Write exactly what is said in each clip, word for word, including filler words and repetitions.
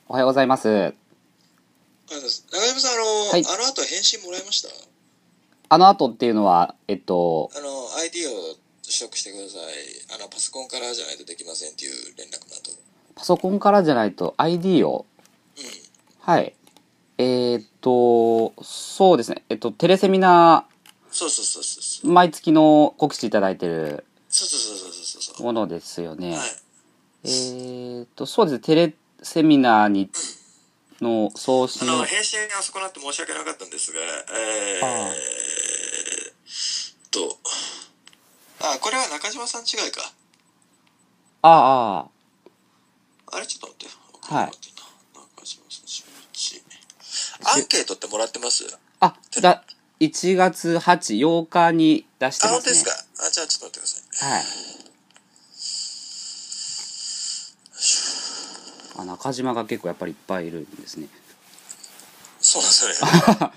おはようございます。 ありがとうございます。長山さん、あの、 はい、 あの後返信もらいました？ あの後っていうのは、えっと、 あの、アイディー を取得してください。あの、パソコンからじゃないとできませんっていう連絡の後。 パソコンからじゃないと アイディー を、 うん。 はい。えーっと、そうですね。えっと、テレセミナそうそうそうそうそー、 う。 毎月の告知いただいてるそうそうそうそうそうそう。 ものですよね。 はい。 えーっと、そうですね。テレセミナーに、の送あの、 信、 返信が遅くなって申し訳なかったんですが、 あえーっと、あ、これは中島さん違いか。 あ、ああ、 あれちょっと待って。 はい。 中島さんじゅういち。アンケートってもらってます？ あ、だ、いちがつはち、ようかに出してあ、 ますね。 本当ですか？あ、じゃあちょっと待ってください。 はい。あ、中島が結構やっぱりいっぱいいるんですね。 そうなんですよね。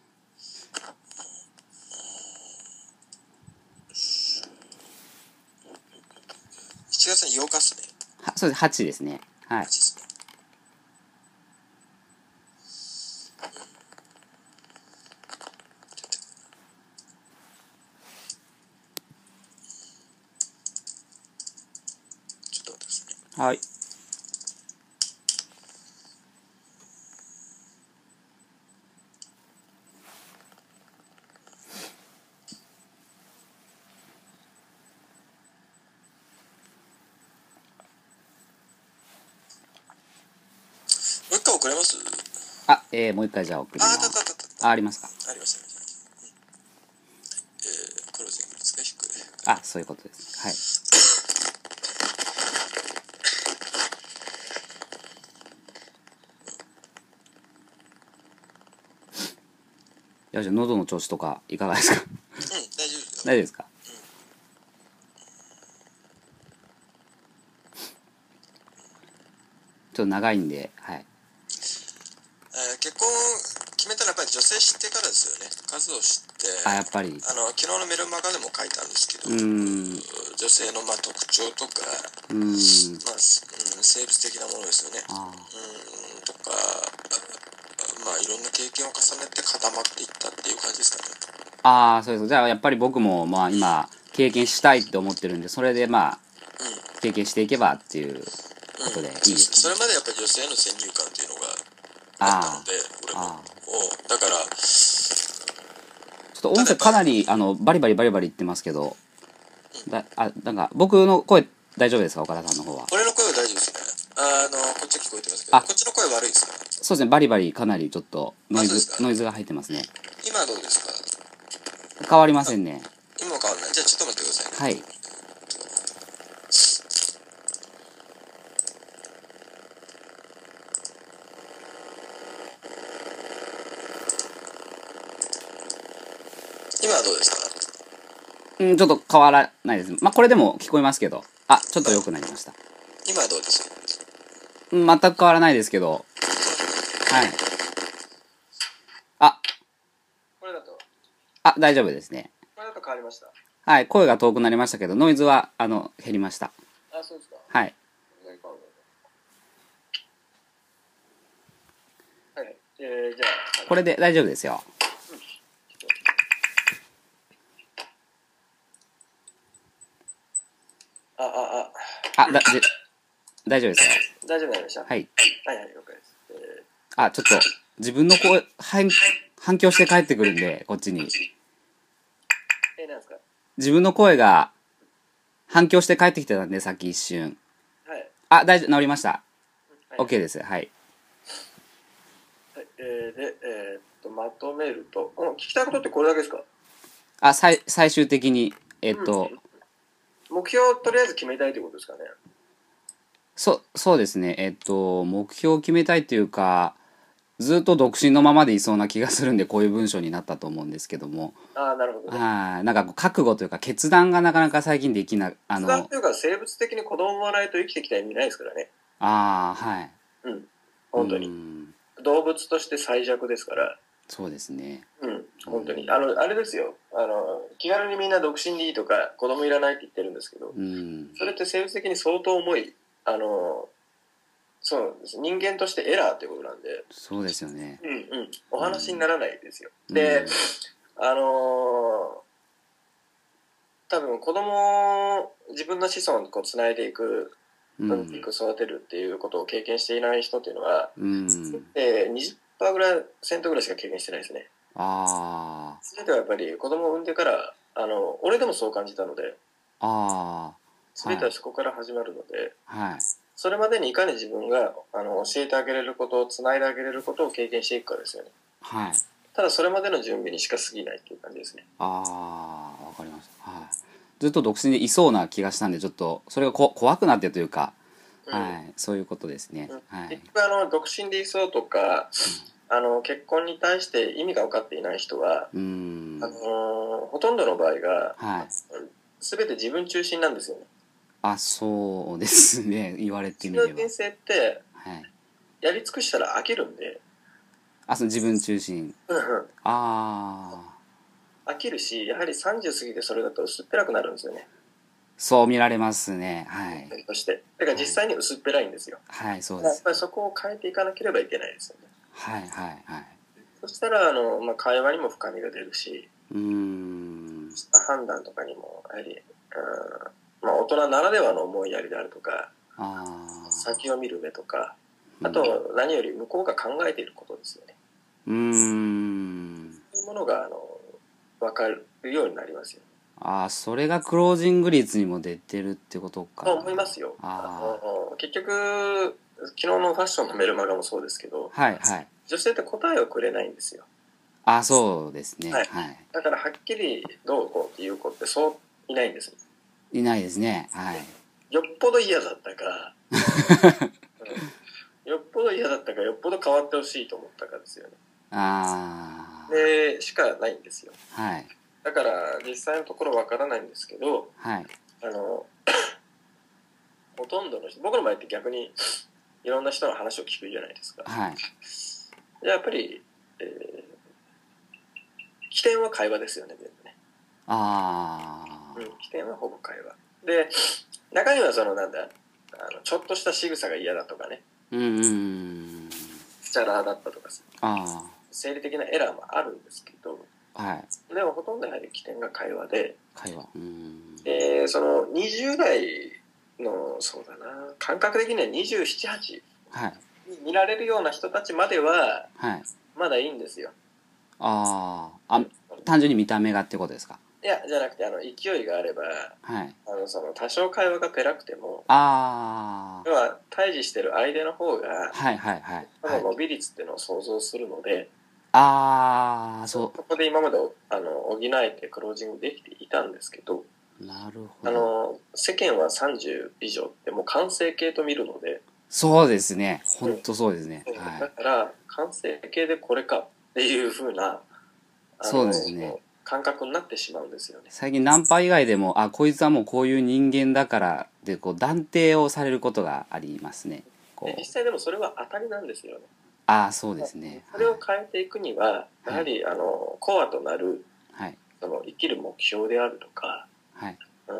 しちがつのようかっすね。 はそうです、はちですね。はい。 はちですね。ちょっと待ってくださいね。 はい。 もう一回送れます？ あ、えー、もう一回じゃあ送りまあ、あったあったあす。 ったあった。 あ、ありますか。 ありました、ありました。えー、クロージングですか、低い。 あ、そういうことです。はい。いや、じゃあ喉の調子とかいかがですか。 うん、大丈夫ですよ。 大丈夫ですか。ちょっと長いんで、はい。 えー、結婚決めたのはやっぱり女性知ってからですよね。数を知って、 あ、やっぱり。 あの、昨日のメルマガでも書いたんですけど、 うーん。 女性のまあ特徴とか、 うーん。 まあ、うん、生物的なものですよね。 あうん、とか、まあいろんな経験を重ねて固まっていったっていう感じですかね。 あー、そうです。じゃあやっぱり僕もまあ今経験したいって思ってるんで、それでまあうん。 経験していけばっていうことでいいうん、 ですね。 それまでやっぱり女性への先入観っていうのがあったのあで、俺も。 あ。 おだから、 ちょっと音声かなりあのバリバリバリバリ言ってますけど、だあなんか僕の声大丈夫ですか、岡田さんの方は。 俺の声は大丈夫ですね。あの、こっちは聞こえてますけど、 あ、 こっちの声悪いですか？ そうですね、バリバリかなりちょっとノイズあ、そうですか。 ノイズが入ってますね。 今はどうですか？ 変わりませんね。 今も変わらない。じゃあちょっと待ってくださいね。 はい。 今はどうですか？ うん、ちょっと変わらないです。まあこれでも聞こえますけど、あ、ちょっと良くなりました。 今はどうですか？ うん、全く変わらないですけど、はい。あ、 これだと、 あ、大丈夫ですね。 これだと変わりました。 はい、声が遠くなりましたけど、ノイズはあの減りました。 あ、そうですか。 はい。 はい。えー、じゃあ、 これで大丈夫ですよ。 あ、あ、 あ、だ、で、大丈夫ですよ。 あ、大丈夫になりました。 はい。 はいはい、了解です。えあ、ちょっと、自分の声、反、反響して帰ってくるんで、こっちに。 ー、えー、なんですか？ 自分の声が反響して帰ってきてたんで、さっき一瞬。 はい。 あ、大丈夫、治りました。 はい、 OK です。はい。 はい、えー、で、えー、っと、まとめると、うん、聞きたいことってこれだけですか？ あ、最、最終的に、えっと、 うん、目標をとりあえず決めたいということですかね。 そ、そうですね。えっと、目標を決めたいというか、ずっと独身のままでいそうな気がするんで、こういう文章になったと思うんですけども。 ああ、なるほどね。 はい。なんかこう覚悟というか、決断がなかなか最近できな、あ決断の、 というか、生物的に子供もないと生きてきた意味ないですからね。 ああ、はい。 うん。本当うに。 ん、 動物として最弱ですから。 そうですね。 うん。本当に。あの、あれですよ。あの、気軽にみんな独身でいいとか、子供いらないって言ってるんですけど、 うん。 それって生物的に相当重い、あの、 そうなんです。人間としてエラーっていうことなんで。 そうですよね。 うんうん。お話にならないですよ。うん、で、あのー、多分子供、自分の子孫をこうつないでいく、産んでいく、育てるっていうことを経験していない人っていうのは、うん、えー、にじゅっパーセントぐらい、セントぐらいしか経験してないですね。 ああ。 それではやっぱり子供を産んでから、あの、俺でもそう感じたので、 ああ。 全てはそこから始まるので、 はい。 それまでにいかに自分があの教えてあげれることをつないであげれることを経験していくかですよね。 はい。 ただそれまでの準備にしか過ぎないっていう感じですね。 ああ、わかりました。はい。ずっと独身でいそうな気がしたんで、ちょっとそれがこ怖くなってというか、うん、はい、そういうことですね。うん、はい。 結局あの独身でいそうとか、うん、あの結婚に対して意味が分かっていない人は、うん、あのほとんどの場合が、はい、全て自分中心なんですよね。 あ、そうですね。言われてみれば。 自分の人生って、はい、やり尽くしたら飽きるんで。 あ、その自分中心。ああ。飽きるし、やはりさんじゅう過ぎてそれだと薄っぺらくなるんですよね。 そう見られますね。はい。 そして、だから実際に薄っぺらいんですよ。 はい、はい、そうです。 やっぱりそこを変えていかなければいけないですよね。 はいはいはい。 そしたらあの、まあ、会話にも深みが出るし、うーん、判断とかにもやはり、うん、まあ、大人ならではの思いやりであるとか、あ、先を見る目とか、あと何より向こうが考えていることですよね。うーん。そういうものがあの分かるようになりますよね。 ああ、それがクロージング率にも出てるってことか。 と思いますよ。あの結局昨日のファッションのメルマガもそうですけど、 はいはい、 女性って答えをくれないんですよ。 あ、そうですね、はいはい、だからはっきりどうこうっていう子ってそういないんです。 いないですね。はい。 よっぽど嫌だったか、うん、よっぽど嫌だったか、よっぽど変わってほしいと思ったかですよね。ああ。でしかないんですよ。はい。だから実際のところわからないんですけど、はい。あのほとんどの人、僕の場合って逆にいろんな人の話を聞くじゃないですか。はい。やっぱり、えー、起点は会話ですよね、全部ね。ああ。うん、起点はほぼ会話。で、中にはそのなんだ、あのちょっとした仕草が嫌だとかね。うんうんうん。スチャラーだったとかさ。ああ。生理的なエラーもあるんですけど、はい。でもほとんどやはり起点が会話で。会話。うん。で、そのにじゅう代の、そうだな、感覚的にはにじゅうなな、はち。はい。見られるような人たちまでは、はい、まだいいんですよ。 ああ、単純に見た目がってことですか？ いや、じゃなくて、あの勢いがあれば、はい、あのその多少会話がペラくても、ああ、要は対峙してる相手の方が、はいはいはい、その伸び率っていうのを想像するので、はい、ああ、そう。そこで今まであの補えてクロージングできていたんですけど、なるほど。あの世間はさんじゅう以上ってもう完成形と見るので。 そうですね。本当そうですね。 うん、はい、だから完成形でこれかっていう風な、 そうですね、 感覚になってしまうんですよね。 最近ナンパ以外でも、あ、こいつはもうこういう人間だからでこう断定をされることがありますね。 こう実際でもそれは当たりなんですよね。 ああ、そうですね。 それを変えていくには、はい、やはりあのコアとなる、はい、その生きる目標であるとか、はい、うん、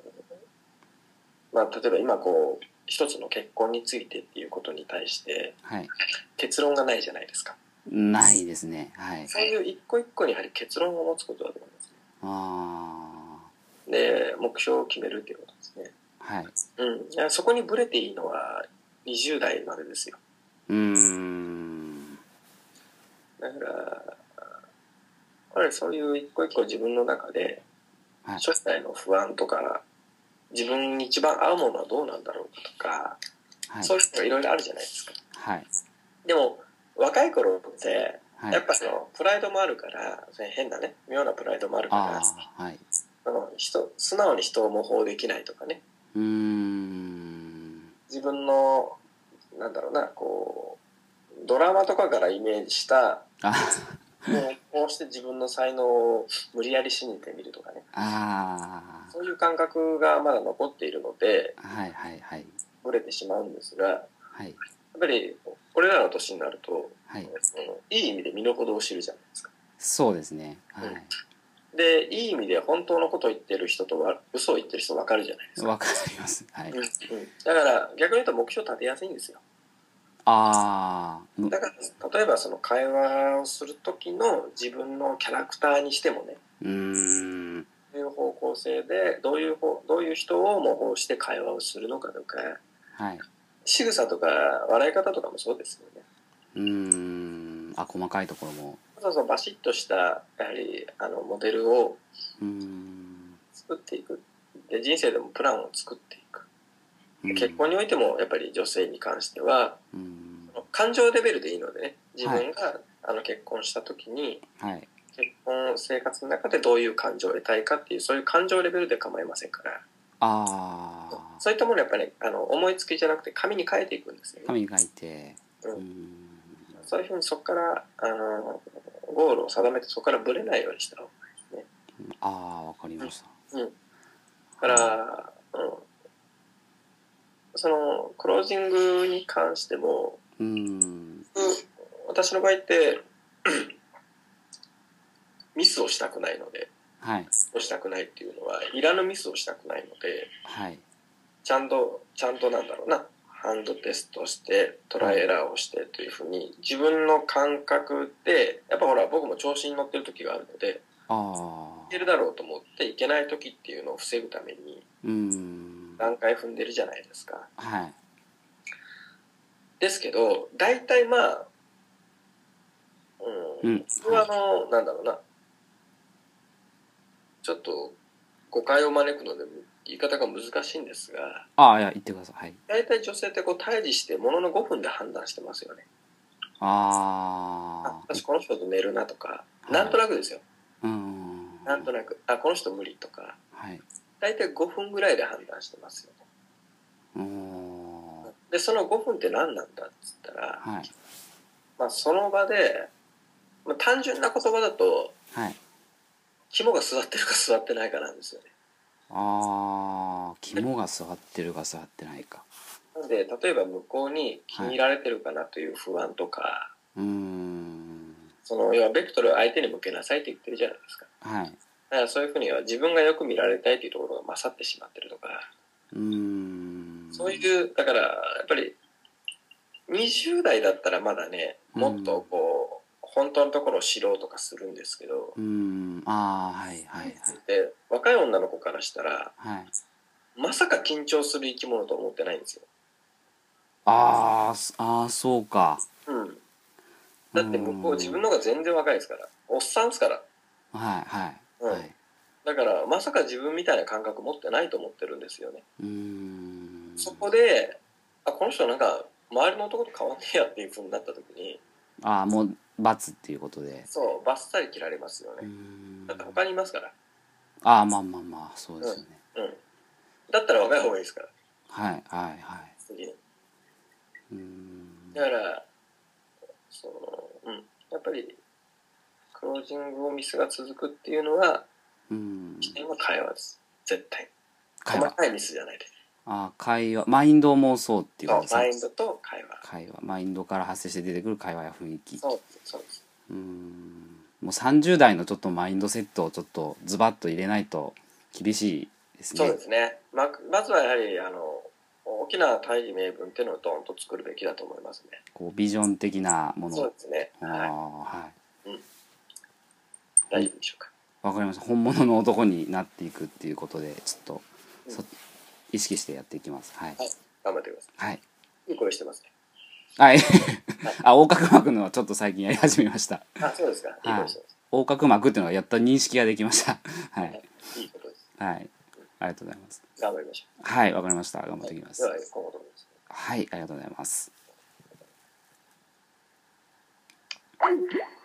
まあ、例えば今こう一つの結婚についてっていうことに対して、はい、結論がないじゃないですか。 ないですね。はい。 そういう一個一個にやはり結論を持つことだと思いますね。ああ。で、目標を決めるっていうことですね。はい。うん。そこにブレていいのはにじゅう代までですよ。うーん。だから、やっぱりそういう一個一個自分の中で、はい、将来の不安とか、自分に一番合うものはどうなんだろうかとか、はい、そういう人がいろいろあるじゃないですか。はい。でも、若い頃って、はい、やっぱそのプライドもあるから、変なね、妙なプライドもあるから、はい、その人素直に人を模倣できないとかね。うーん。自分の、なんだろうな、こう、ドラマとかからイメージした、こうして自分の才能を無理やり信じてみるとかね。あ、そういう感覚がまだ残っているので、はいはいはい、ぶれてしまうんですが、はい、やっぱりこれらの年になると、はい、いい意味で身の程を知るじゃないですか。 そうですね。はい、 うん、でいい意味で本当のことを言ってる人とは嘘を言ってる人分かるじゃないですか。 分かります。はい、うんうん、 だから逆に言うと目標立てやすいんですよ。 ああ。 だから例えばその会話をする時の自分のキャラクターにしてもね、 うーん、 どういう方向性でどういう方どういう人を模倣して会話をするのかとか、 はい。 仕草とか笑い方とかもそうですよね。 うーん、あ、細かいところも。 そうそう、バシッとしたやはりあのモデルをうーん、 作っていく。で、人生でもプランを作っていく。 うん、 結婚においてもやっぱり女性に関しては、 うん、 感情レベルでいいのでね、自分が、 はい、 あの結婚した時に、 はい、 結婚生活の中でどういう感情を得たいかっていう、そういう感情レベルで構いませんから、 ああ、 そういったものをやっぱり、ね、あの思いつきじゃなくて紙に書いていくんですよね。 紙に書いて、 うんうん、 そういうふうにそこからあのゴールを定めて、そこからブレないようにした方がいいですね。 ああ、わかりました。 うん。うん、だから、うん、そのクロージングに関しても、 うん、 私の場合ってミスをしたくないので、 はい、 ミスをしたくないっていうのはいらぬミスをしたくないので、 はい、 ちゃんとちゃんとなんだろうな、ハンドテストしてトライエラーをしてというふうに自分の感覚で、やっぱほら僕も調子に乗ってる時があるので、 ああ、 いけるだろうと思っていけない時っていうのを防ぐためにうん、 段階踏んでるじゃないですか。 はい、 ですけど大体まあ、うん、 うん、 普通はあの、なんだろうな、ちょっと誤解を招くので言い方が難しいんですが、 ああ、いや、言ってください。はい。 大体女性ってこう対峙してもののごふんで判断してますよね。 ああ、私この人と寝るなとか、 はい、 なんとなくですよ。 うん、 なんとなく、あ、この人無理とか、 はい、 大体ごふんぐらいで判断してますよね。 うん、 で、そのごふんって何なんだっつったら、 はい、 まあその場で、まあ、単純な言葉だと、 はい、 肝が座ってるか座ってないかなんですよね。 ああ、肝が座ってるか座ってないか。 なので、例えば向こうに気に入られてるかなという不安とか、はい、 うーん、 その要はベクトルを相手に向けなさいって言ってるじゃないですか。 はい、 だからそういうふうには自分がよく見られたいというところが勝ってしまってるとか、 うーん、 そういうだからやっぱりにじゅう代だったらまだね、もっとこう、本当のところを知ろうとかするんですけど、 うーん、ああ、はいはいはい。 で若い女の子からしたら、 はい、 まさか緊張する生き物と思ってないんですよ。 あーあー、そうか。 うん。だって向こう自分の方が全然若いですから、おっさんですから。 はいはい、 うん、 はい。 だからまさか自分みたいな感覚持ってないと思ってるんですよね。 うーん、 そこで、あ、この人なんか周りの男と変わんねえやっていう風になった時に、 ああ、もう罰っていうことで。 そうバッサリ切られますよね。 うーん、 だって他にいますから。 ああ、まあまあまあ、そうですよね。 うん、うん、だったら若い方がいいですから。 はいはいはい。 次に。 うーん、 だからその、うん、やっぱりクロージングをミスが続くっていうのは、 うーん、 起点は会話です。絶対。 会話。 細かいミスじゃないで。 ああ、会話、マインドもそうっていうことですね。 マインドと会話。 会話、マインドから発生して出てくる会話や雰囲気。 そうそうです。 うーん、もうさんじゅう代のちょっとマインドセットをちょっとズバッと入れないと厳しいですね。 そうですね。ままずはやはりあの大きな大義名分っていうのをドンと作るべきだと思いますね。 こうビジョン的なもの。 そうですね。 ああ、はい。 うん。大丈夫でしょうか。 わかりました。本物の男になっていくっていうことでちょっと、うん、そ意識してやっていきます。はい。 はい、頑張ってください。 はい。 いい声してますね。 はい。あ、横隔膜のはちょっと最近やり始めました。 あ、そうですか。いい声してます。 横隔膜っていうのがやった認識ができました。はい。 いいことです。 はい。ありがとうございます。 頑張りましょう。 はい、わかりました。頑張っていきます。 はい、では今後どうぞ。 はい、ありがとうございます。